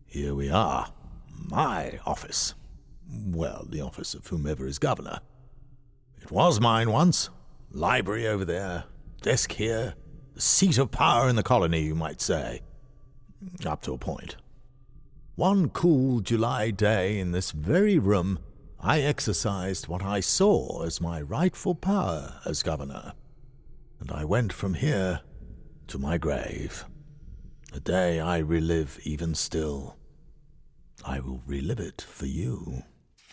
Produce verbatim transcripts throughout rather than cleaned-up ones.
Here we are. My office. Well, the office of whomever is governor. It was mine once. Library over there. Desk here. The seat of power in the colony, you might say. Up to a point. One cool July day in this very room, I exercised what I saw as my rightful power as governor. And I went from here to my grave. A day I relive even still. I will relive it for you.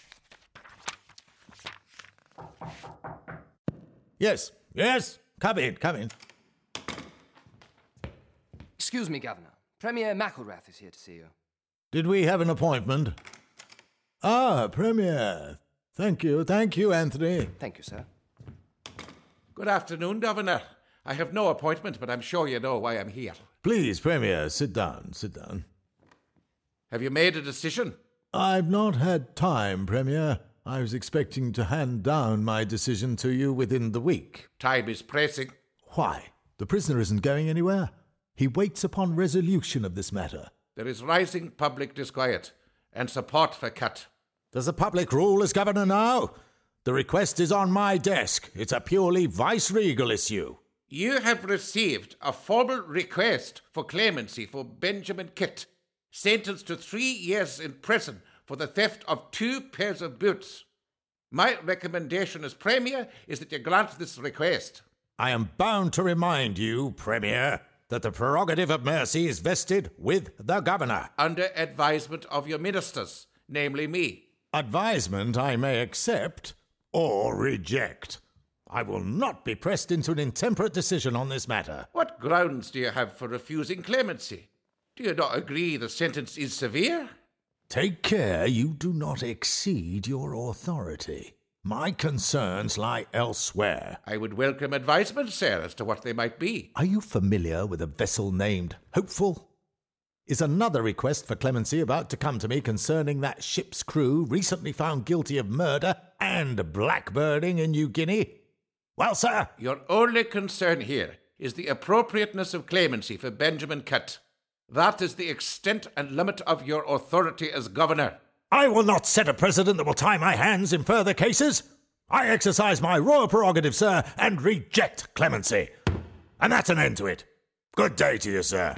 Yes, yes, come in, come in. Excuse me, Governor. Premier McElrath is here to see you. Did we have an appointment? Ah, Premier. Thank you, thank you, Anthony. Thank you, sir. Good afternoon, Governor. I have no appointment, but I'm sure you know why I'm here. Please, Premier, sit down, sit down. Have you made a decision? I've not had time, Premier. I was expecting to hand down my decision to you within the week. Time is pressing. Why? The prisoner isn't going anywhere. He waits upon resolution of this matter. There is rising public disquiet and support for Cut. Does the public rule as governor now? The request is on my desk. It's a purely vice-regal issue. You have received a formal request for clemency for Benjamin Kitt, sentenced to three years in prison for the theft of two pairs of boots. My recommendation as Premier is that you grant this request. I am bound to remind you, Premier, that the prerogative of mercy is vested with the governor. Under advisement of your ministers, namely me. Advisement I may accept or reject. I will not be pressed into an intemperate decision on this matter. What grounds do you have for refusing clemency? Do you not agree the sentence is severe? Take care you do not exceed your authority. My concerns lie elsewhere. I would welcome advisement, sir, as to what they might be. Are you familiar with a vessel named Hopeful? Is another request for clemency about to come to me concerning that ship's crew recently found guilty of murder and blackbirding in New Guinea? Well, sir, your only concern here is the appropriateness of clemency for Benjamin Cut. That is the extent and limit of your authority as governor. I will not set a precedent that will tie my hands in further cases. I exercise my royal prerogative, sir, and reject clemency. And that's an end to it. Good day to you, sir.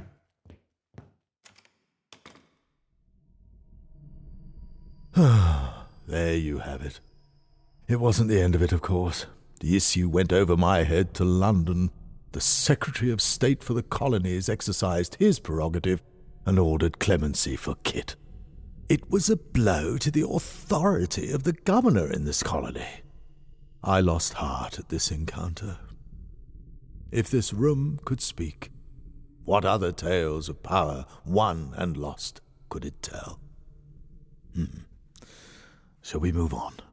There you have it. It wasn't the end of it, of course. The issue went over my head to London. The Secretary of State for the Colonies exercised his prerogative and ordered clemency for Kitt. It was a blow to the authority of the governor in this colony. I lost heart at this encounter. If this room could speak, what other tales of power won and lost could it tell? Hmm. Shall we move on?